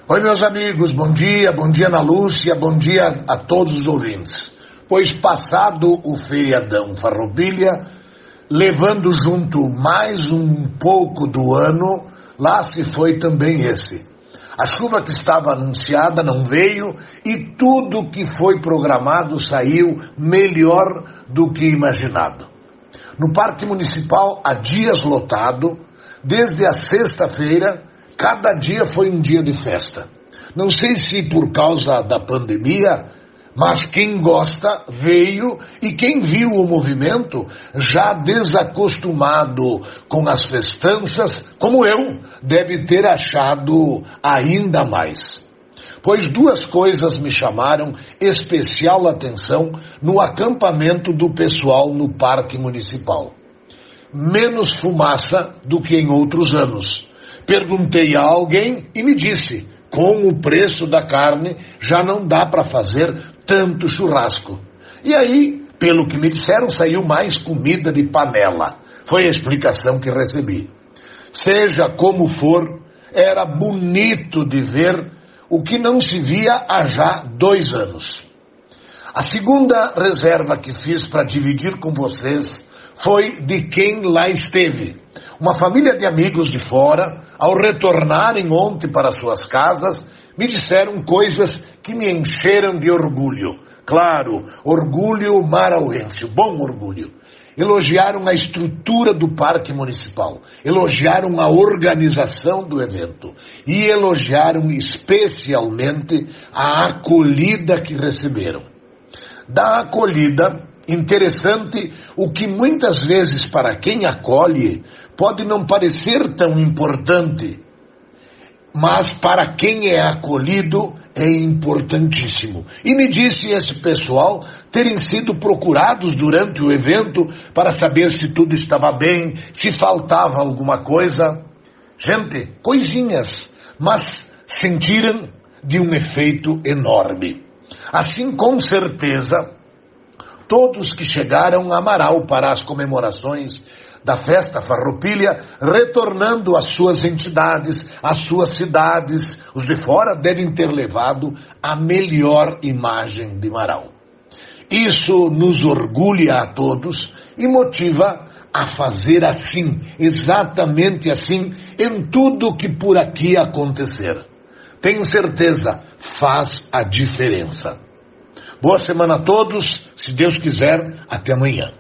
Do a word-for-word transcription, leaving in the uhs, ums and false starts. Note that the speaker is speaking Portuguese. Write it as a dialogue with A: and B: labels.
A: Oi, meus amigos, bom dia, bom dia Ana Lúcia, bom dia a todos os ouvintes. Pois passado o feriadão Farroupilha, levando junto mais um pouco do ano, lá se foi também esse. A chuva que estava anunciada não veio e tudo que foi programado saiu melhor do que imaginado. No Parque Municipal há dias lotado, desde a sexta-feira, cada dia foi um dia de festa. Não sei se por causa da pandemia, mas quem gosta veio e quem viu o movimento, já desacostumado com as festanças, como eu, deve ter achado ainda mais. Pois duas coisas me chamaram especial atenção no acampamento do pessoal no Parque Municipal. Menos fumaça do que em outros anos. Perguntei a alguém e me disse, com o preço da carne, já não dá para fazer tanto churrasco. E aí, pelo que me disseram, saiu mais comida de panela. Foi a explicação que recebi. Seja como for, era bonito de ver o que não se via há já dois anos. A segunda reserva que fiz para dividir com vocês foi de quem lá esteve. Uma família de amigos de fora, ao retornarem ontem para suas casas, me disseram coisas que me encheram de orgulho. Claro, orgulho marauense, bom orgulho. Elogiaram a estrutura do Parque Municipal, elogiaram a organização do evento e elogiaram especialmente a acolhida que receberam. Da acolhida, interessante o que muitas vezes para quem acolhe pode não parecer tão importante, mas para quem é acolhido é importantíssimo. E me disse esse pessoal terem sido procurados durante o evento para saber se tudo estava bem, se faltava alguma coisa. Gente, coisinhas, mas sentiram de um efeito enorme. Assim, com certeza, todos que chegaram a Amaral para as comemorações da festa Farroupilha, retornando às suas entidades, às suas cidades, os de fora devem ter levado a melhor imagem de Amaral. Isso nos orgulha a todos e motiva a fazer assim, exatamente assim, em tudo que por aqui acontecer. Tenho certeza, faz a diferença. Boa semana a todos, se Deus quiser, até amanhã.